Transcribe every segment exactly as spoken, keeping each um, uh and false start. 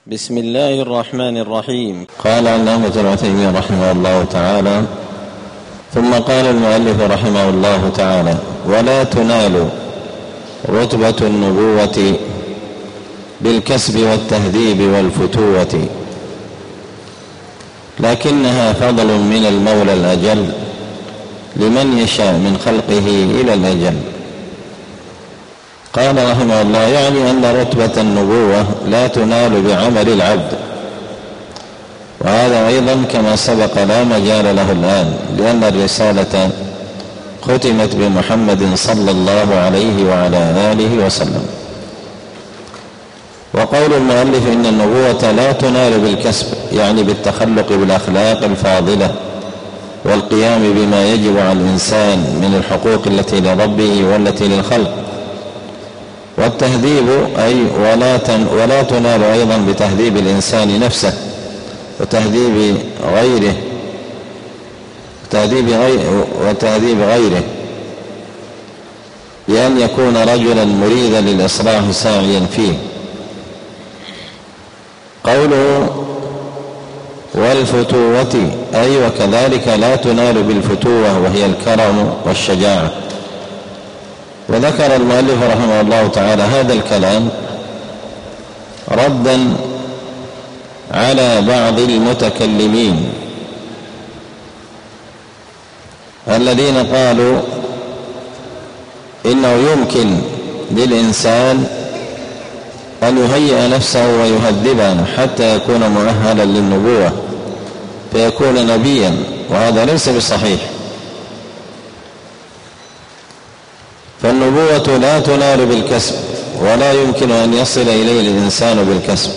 بسم الله الرحمن الرحيم. قال علامة العثيمين رحمه الله تعالى: ثم قال المؤلف رحمه الله تعالى: ولا تنال رتبة النبوة بالكسب والتهذيب والفتوة، لكنها فضل من المولى الأجل لمن يشاء من خلقه إلى الأجل. قال رحمه الله: يعني أن رتبة النبوة لا تنال بعمل العبد، وهذا أيضا كما سبق لا مجال له الآن، لأن الرسالة ختمت بمحمد صلى الله عليه وعلى آله وسلم. وقول المؤلف إن النبوة لا تنال بالكسب، يعني بالتخلق بالأخلاق الفاضلة والقيام بما يجب على الإنسان من الحقوق التي لربه والتي للخلق. والتهذيب أي ولا, تن ولا تنال أيضا بتهذيب الإنسان نفسه وتهذيب غيره وتهذيب غيره, وتهذيب غيره بأن يكون رجلا مريدا للإصلاح ساعيا فيه. قوله والفتوة أي وكذلك لا تنال بالفتوة وهي الكرم والشجاعة. وذكر المؤلف رحمه الله تعالى هذا الكلام ردا على بعض المتكلمين الذين قالوا إنه يمكن للإنسان أن يهيئ نفسه ويهذبها حتى يكون مؤهلا للنبوة فيكون نبيا، وهذا ليس بصحيح. فالنبوة لا تنال بالكسب، ولا يمكن أن يصل إليه الإنسان بالكسب.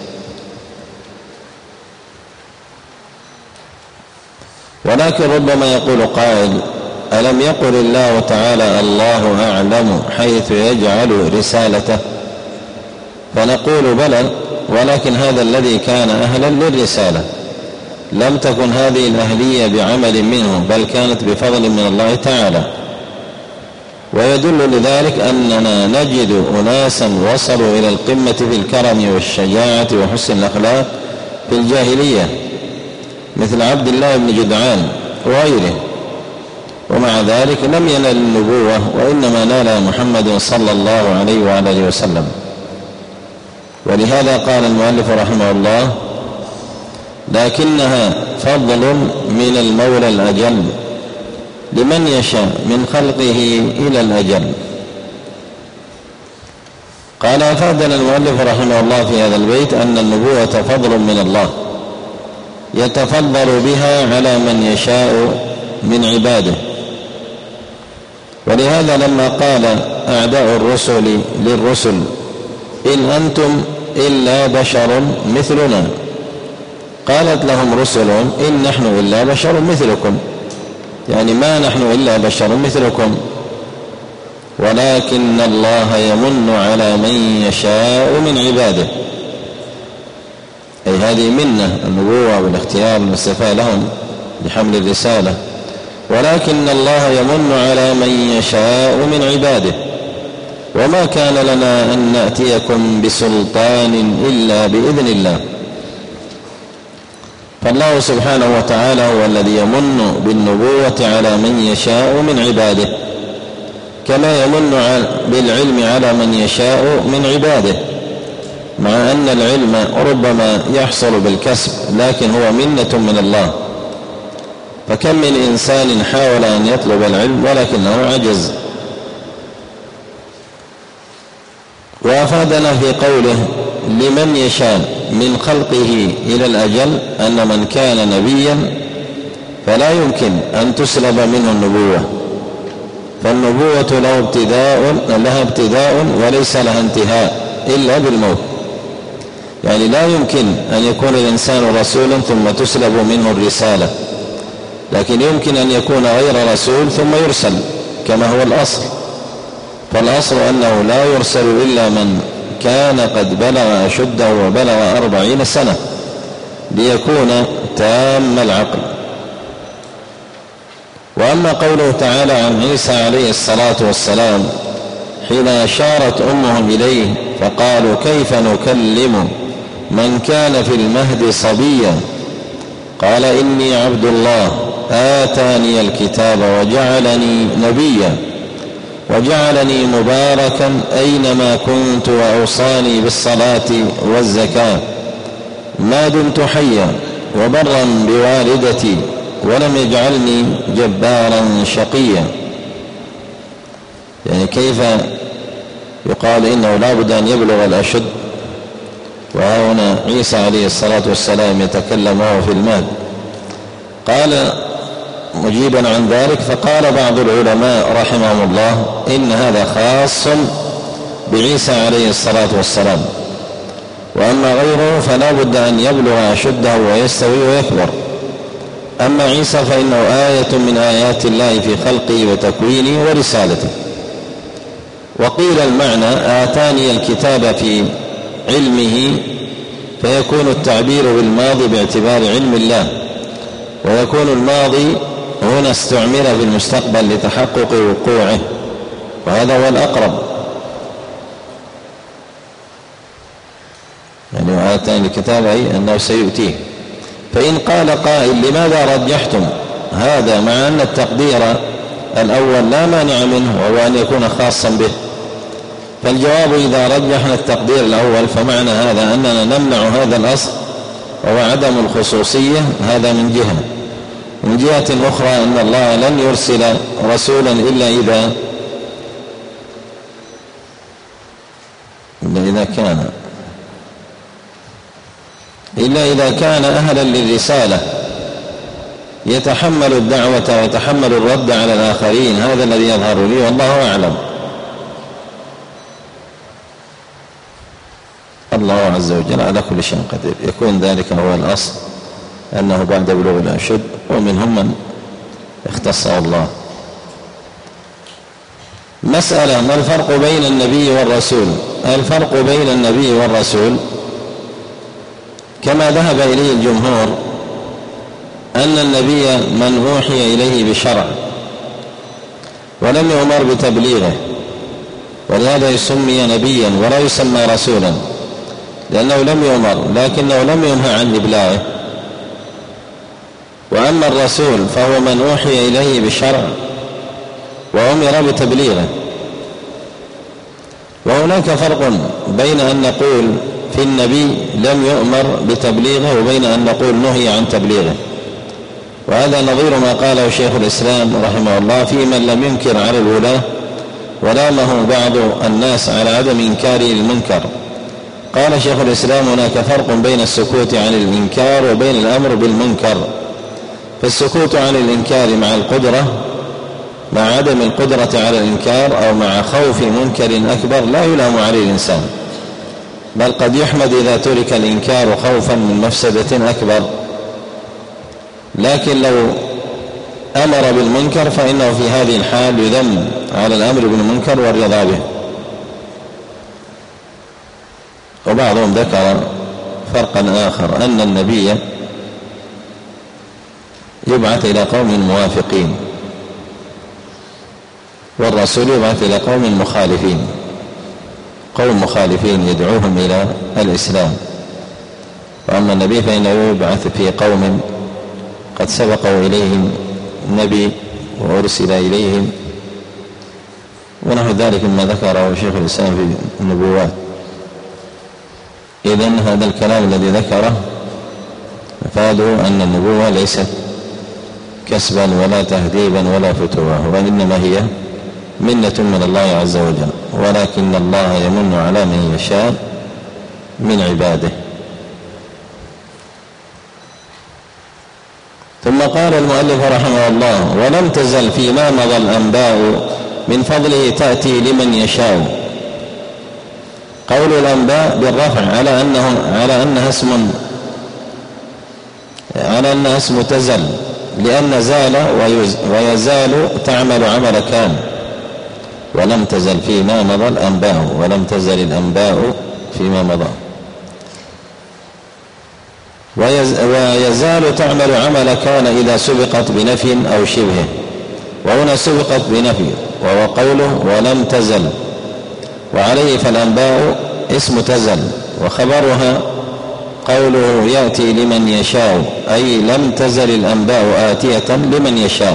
ولكن ربما يقول قائل: ألم يقل الله تعالى الله أعلم حيث يجعل رسالته؟ فنقول بلى، ولكن هذا الذي كان أهلا للرسالة، لم تكن هذه الأهلية بعمل منه، بل كانت بفضل من الله تعالى. ويدل لذلك أننا نجد أناسا وصلوا إلى القمة في الكرم والشجاعة وحسن الأخلاق في الجاهلية، مثل عبد الله بن جدعان وغيره، ومع ذلك لم ينل النبوة، وإنما نالها محمد صلى الله عليه وآله وسلم. ولهذا قال المؤلف رحمه الله: لكنها فضل من المولى الأجل لمن يشاء من خلقه إلى الأجل. قال: أفادنا المؤلف رحمه الله في هذا البيت أن النبوة فضل من الله يتفضل بها على من يشاء من عباده. ولهذا لما قال أعداء الرسل للرسل: إن أنتم إلا بشر مثلنا، قالت لهم رسلهم: إن نحن إلا بشر مثلكم، يعني ما نحن إلا بشر مثلكم، ولكن الله يمن على من يشاء من عباده. أي هذه منة النبوة والاختيار والاصطفاء لهم لحمل الرسالة، ولكن الله يمن على من يشاء من عباده، وما كان لنا أن نأتيكم بسلطان إلا بإذن الله. فالله سبحانه وتعالى هو الذي يمن بالنبوة على من يشاء من عباده، كما يمن بالعلم على من يشاء من عباده، مع أن العلم ربما يحصل بالكسب، لكن هو منة من الله. فكم من إنسان حاول أن يطلب العلم ولكنه عجز. وأفادنا في قوله لمن يشاء من خلقه إلى الأجل أن من كان نبيا فلا يمكن أن تسلب منه النبوة، فالنبوة له ابتداء لها ابتداء وليس لها انتهاء إلا بالموت. يعني لا يمكن أن يكون الإنسان رسولا ثم تسلب منه الرسالة، لكن يمكن أن يكون غير رسول ثم يرسل كما هو الأصل. فالأصل أنه لا يرسل إلا من كان قد بلغ أشده وبلغ أربعين سنة ليكون تام العقل. وأما قوله تعالى عن عيسى عليه الصلاة والسلام حين أشارت أمهم إليه فقالوا: كيف نكلم من كان في المهد صبيا قال إني عبد الله آتاني الكتاب وجعلني نبيا وجعلني مباركا أينما كنت وأوصاني بالصلاة والزكاة ما دمت حيا وبرا بوالدتي ولم يجعلني جبارا شقيا. يعني كيف يقال إنه لا بد أن يبلغ الأشد، وهنا عيسى عليه الصلاة والسلام يتكلم وهو في المهد. قال مجيبا عن ذلك فقال بعض العلماء رحمهم الله إن هذا خاص بعيسى عليه الصلاة والسلام، وأما غيره فلا بد أن يبلغ أشده ويستوي ويكبر. أما عيسى فإنه آية من آيات الله في خلقه وتكوينه ورسالته. وقيل المعنى آتاني الكتاب في علمه، فيكون التعبير بالماضي باعتبار علم الله، ويكون الماضي هنا استعمل في المستقبل لتحقق وقوعه، وهذا هو الأقرب. يعني آتاني الكتاب أي أنه سيؤتيه. فإن قال قائل لماذا رجحتم هذا مع أن التقدير الأول لا مانع منه وهو أن يكون خاصا به؟ فالجواب إذا رجحنا التقدير الأول فمعنى هذا أننا نمنع هذا الأصل وهو عدم الخصوصية، هذا من جهة. من جهة أخرى أن الله لن يرسل رسولا إلا إذا إلا إذا كان إلا إذا كان أهلا للرسالة يتحمل الدعوة ويتحمل الرد على الآخرين. هذا الذي يظهر لي والله أعلم. الله عز وجل على كل شيء قدير. يكون ذلك هو الأصل أنه بعد بلوغ الأشد، ومنهم من اختصه الله. مسألة: ما الفرق بين النبي والرسول؟ الفرق بين النبي والرسول كما ذهب إليه الجمهور أن النبي من أوحي إليه بشرع ولم يؤمر بتبليغه، ولهذا يسمي نبيا ولا يسمى رسولا، لأنه لم يؤمر لكنه لم ينهى عن إبلاغه. وأما الرسول فهو من أوحي إليه بشرع وأمر بتبليغه. وهناك فرق بين أن نقول في النبي لم يؤمر بتبليغه وبين أن نقول نهي عن تبليغه، وهذا نظير ما قاله شيخ الإسلام رحمه الله في من لم ينكر على الولاة ولامه بعض الناس على عدم إنكاره للمنكر. قال شيخ الإسلام: هناك فرق بين السكوت عن الإنكار وبين الأمر بالمنكر. فالسكوت عن الإنكار مع القدرة مع عدم القدرة على الإنكار أو مع خوف منكر أكبر لا يلام عليه الإنسان، بل قد يحمد إذا ترك الإنكار خوفا من مفسدة أكبر. لكن لو أمر بالمنكر فإنه في هذه الحال يذم على الأمر بالمنكر والرضا به. وبعضهم ذكر فرقا آخر، أن النبي يبعث إلى قوم موافقين والرسول يبعث إلى قوم مخالفين. قوم مخالفين يدعوهم إلى الإسلام، وأما النبي فإنه يبعث في قوم قد سبقوا إليهم نبي وأرسل إليهم، ونحو ذلك مما ذكره شيخ الإسلام في النبوات. إذن هذا الكلام الذي ذكره فادوا أن النبوة ليست كسبا ولا تهذيبا ولا فتوة، وإنما هي منة من الله عز وجل، ولكن الله يمن على من يشاء من عباده. ثم قال المؤلف رحمه الله: ولم تزل فيما مضى الأنباء من فضله تأتي لمن يشاء. قول الأنباء بالرفع على أنه على أنها اسم على أنها اسم تزل، لأن زال ويزال تعمل عمل كان. ولم تزل فيما مضى الأنباء، ولم تزل الأنباء فيما مضى، ويزال تعمل عمل كان إذا سبقت بنفي أو شبهه، وهنا سبقت بنفي وهو قوله ولم تزل، وعليه فالأنباء اسم تزل وخبرها وقوله يأتي لمن يشاء أي لم تزل الأنباء آتية لمن يشاء.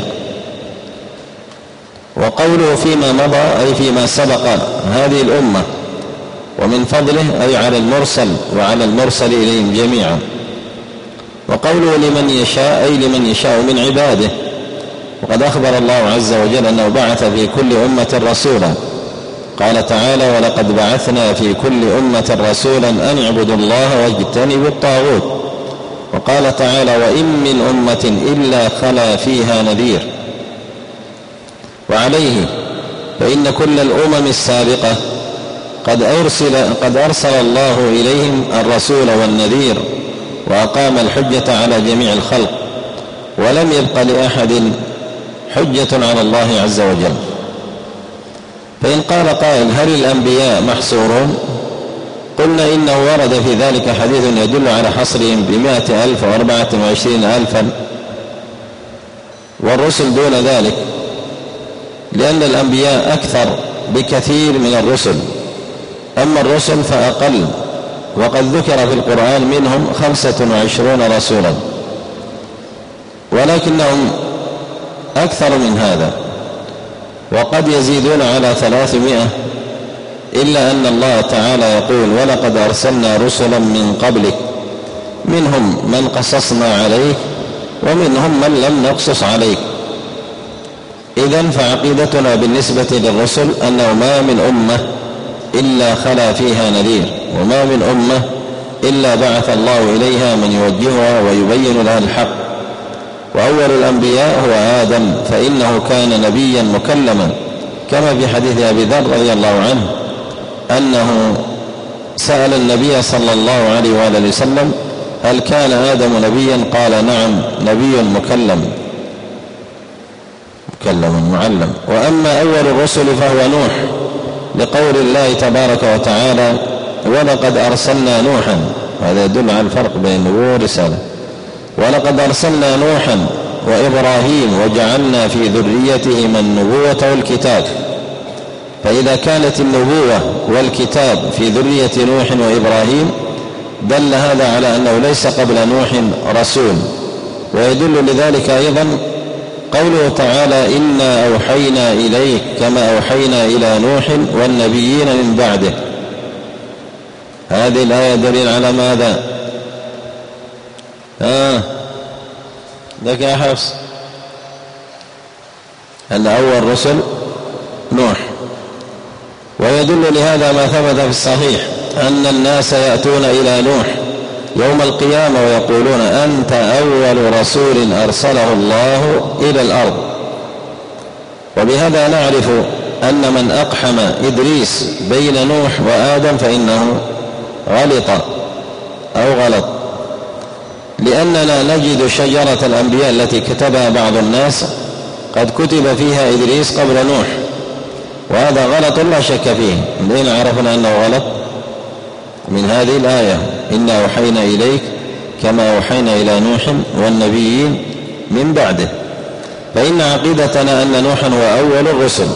وقوله فيما مضى أي فيما سبق هذه الأمة ومن فضله أي على المرسل وعلى المرسل إليهم جميعا. وقوله لمن يشاء أي لمن يشاء من عباده، وقد أخبر الله عز وجل أنه بعث في كل أمة رسولا، قال تعالى ولقد بعثنا في كل أمة رسولا أن اعبدوا الله واجتنبوا الطاغوت. وقال تعالى وإن من أمة إلا خلا فيها نذير. وعليه فإن كل الأمم السابقة قد أرسل, قد أرسل الله إليهم الرسول والنذير وأقام الحجة على جميع الخلق، ولم يبق لأحد حجة على الله عز وجل. فإن قال قائل هل الأنبياء محصورون؟ قلنا إنه ورد في ذلك حديث يدل على حصرهم بمائة ألف وأربعة وعشرين ألفا، والرسل دون ذلك، لأن الأنبياء أكثر بكثير من الرسل، أما الرسل فأقل، وقد ذكر في القرآن منهم خمسة وعشرون رسولا، ولكنهم أكثر من هذا وقد يزيدون على ثلاثمائة، إلا أن الله تعالى يقول ولقد أرسلنا رسلا من قبلك منهم من قصصنا عليك ومنهم من لم نقصص عليك. إذن فعقيدتنا بالنسبة للرسل أنه ما من أمة إلا خلا فيها نذير، وما من أمة إلا بعث الله إليها من يوجهها ويبين لها الحق. وأول الأنبياء هو آدم، فإنه كان نبيا مكلما، كما في حديث أبي ذر رضي الله عنه أنه سأل النبي صلى الله عليه وآله وسلم هل كان آدم نبيا؟ قال نعم نبي مكلم مكلم معلم. وأما أول الرسل فهو نوح، لقول الله تبارك وتعالى ولقد أرسلنا نوحا، هذا يدل على الفرق بين النبوة والرسالة. ولقد أرسلنا نوحا وإبراهيم وجعلنا في ذريتهما النبوة والكتاب. فإذا كانت النبوة والكتاب في ذرية نوح وإبراهيم دل هذا على أنه ليس قبل نوح رسول. ويدل لذلك أيضا قوله تعالى إنا أوحينا إليك كما أوحينا إلى نوح والنبيين من بعده. هذه الآية دليل على ماذا؟ آه لك يا حفص أن أول رسل نوح. ويدل لهذا ما ثبت في الصحيح أن الناس يأتون إلى نوح يوم القيامة ويقولون أنت أول رسول أرسله الله إلى الأرض. وبهذا نعرف أن من أقحم إدريس بين نوح وآدم فإنه غلط أو غلط، لأننا نجد شجرة الأنبياء التي كتبها بعض الناس قد كتب فيها إدريس قبل نوح، وهذا غلط لا شك فيه. منين عرفنا أنه غلط؟ من هذه الآية إنا أوحينا إليك كما أوحينا إلى نوح والنبيين من بعده. فإن عقيدتنا أن نوحا هو أول الرسل،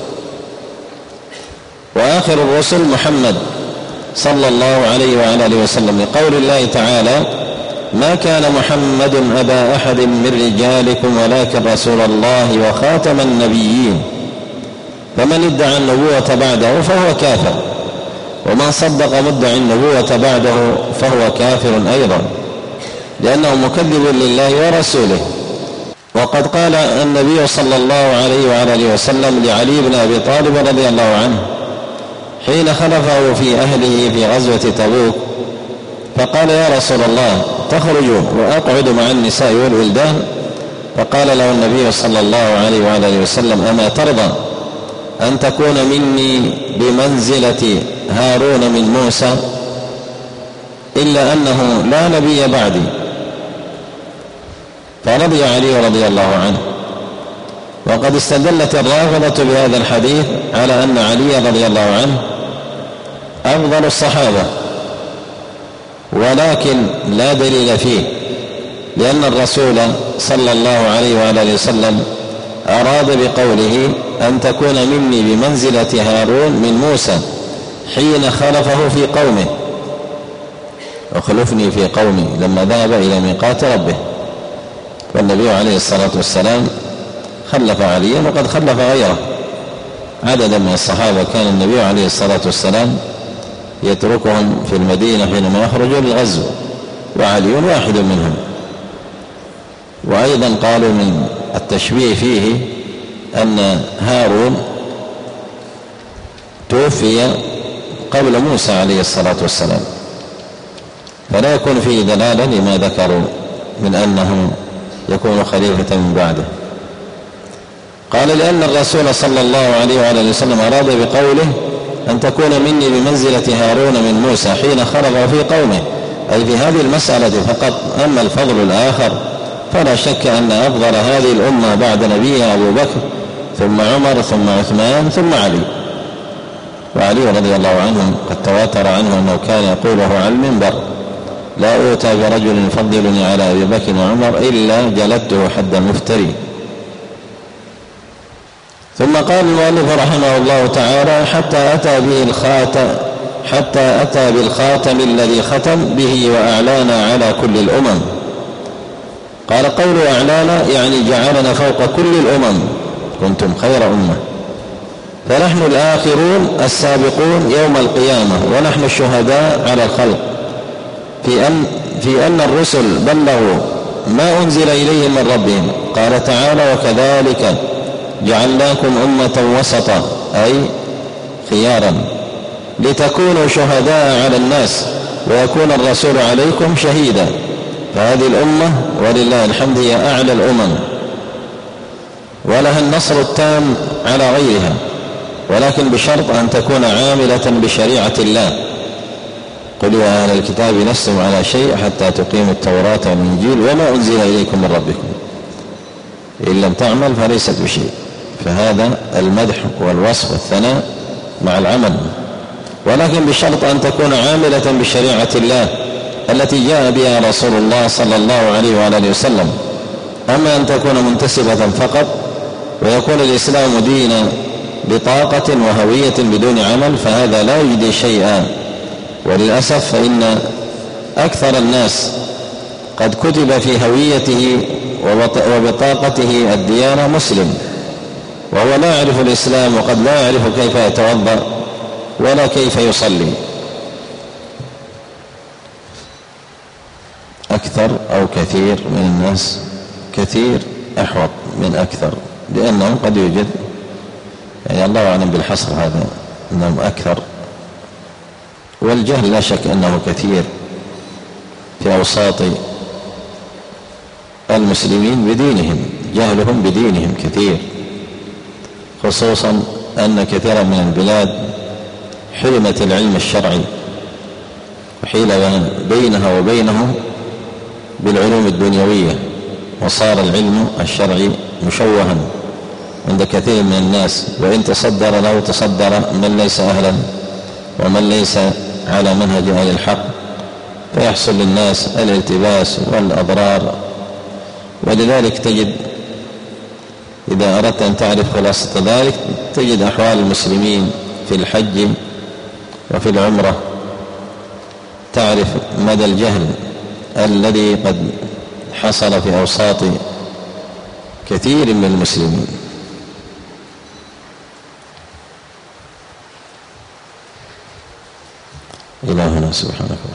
وآخر الرسل محمد صلى الله عليه وعلى آله وسلم، لقول الله تعالى ما كان محمد أبا أحد من رجالكم ولكن رسول الله وخاتم النبيين، فمن ادعى النبوة بعده فهو كافر، ومن صدق مدعي النبوة بعده فهو كافر أيضا، لأنه مكذب لله ورسوله. وقد قال النبي صلى الله عليه وعلى آله وسلم لعلي بن أبي طالب رضي الله عنه حين خلفه في أهله في غزوة تبوك، فقال يا رسول الله تخرج وأقعد مع النساء والولدان؟ فقال له النبي صلى الله عليه وعلى آله وسلم أما ترضى أن تكون مني بمنزلة هارون من موسى؟ إلا أنه لا نبي بعدي. فرضي علي رضي الله عنه. وقد استدلت الرافضة بهذا الحديث على أن علي رضي الله عنه أفضل الصحابة، ولكن لا دليل فيه، لأن الرسول صلى الله عليه وآله وسلم أراد بقوله أن تكون مني بمنزلة هارون من موسى حين خلفه في قومه، اخلفني في قومي لما ذهب إلى ميقات ربه. والنبي عليه الصلاة والسلام خلف عليا وقد خلف غيره. عددا من الصحابة كان النبي عليه الصلاة والسلام يتركهم في المدينة حينما يخرجوا للغزو، وعلي واحد منهم. وأيضا قالوا من التشبيه فيه أن هارون توفي قبل موسى عليه الصلاة والسلام، فلا يكون فيه دلالة لما ذكروا من أنه يكون خليفة من بعده. قال لأن الرسول صلى الله عليه وآله وسلم أراد بقوله أن تكون مني بمنزلة هارون من موسى حين خرج في قومه، أي في هذه المسألة فقط. أما الفضل الآخر فلا شك أن أفضل هذه الأمة بعد نبيها أبو بكر، ثم عمر، ثم عثمان، ثم علي. وعلي رضي الله عنه قد تواتر عنه أنه كان يقوله على المنبر: لا أوتى برجل يفضلني على أبي بكر وعمر إلا جلدته حد المفتري. ثم قال المؤلف رحمه الله تعالى: حتى أتى به الخاتم حتى أتى بالخاتم الذي ختم به وأعلانا على كل الأمم. قال: قول أعلانا يعني جعلنا فوق كل الأمم، كنتم خير أمة. فنحن الآخرون السابقون يوم القيامة، ونحن الشهداء على الخلق في أن, في أن الرسل بلغوا ما أنزل إليهم من ربهم. قال تعالى: وكذلك جعلناكم أمة وسطا، أي خيارا، لتكونوا شهداء على الناس ويكون الرسول عليكم شهيدا. فهذه الأمة ولله الحمد هي أعلى الأمم، ولها النصر التام على غيرها، ولكن بشرط أن تكون عاملة بشريعة الله. قل يا أهل الكتاب لستم على شيء حتى تقيموا التوراة والإنجيل وما أنزل إليكم من ربكم، إن لم تعمل فليست بشيء. فهذا المدح والوصف والثناء مع العمل، ولكن بشرط أن تكون عاملة بشريعة الله التي جاء بها رسول الله صلى الله عليه وآله وسلم. أما أن تكون منتسبة فقط ويكون الإسلام دين بطاقة وهوية بدون عمل، فهذا لا يجدي شيئا. وللأسف فإن أكثر الناس قد كتب في هويته وبطاقته الديانة مسلم، وهو لا يعرف الإسلام، وقد لا يعرف كيف يتوضأ ولا كيف يصلي. أكثر أو كثير من الناس، كثير أحوط من أكثر، لأنه قد يوجد، يعني الله أعلم بالحصر هذا، أنهم أكثر. والجهل لا شك أنه كثير في أوساط المسلمين بدينهم، جهلهم بدينهم كثير، خصوصا أن كثيرا من البلاد حرمت العلم الشرعي وحيل بينها وبينه بالعلوم الدنيوية، وصار العلم الشرعي مشوها عند كثير من الناس، وإن تصدر له تصدر من ليس أهلا ومن ليس على منهج أهل الحق، فيحصل للناس الالتباس والأضرار. ولذلك تجد إذا أردت أن تعرف خلاصة ذلك تجد أحوال المسلمين في الحج وفي العمرة، تعرف مدى الجهل الذي قد حصل في أوساط كثير من المسلمين. إلهنا سبحانه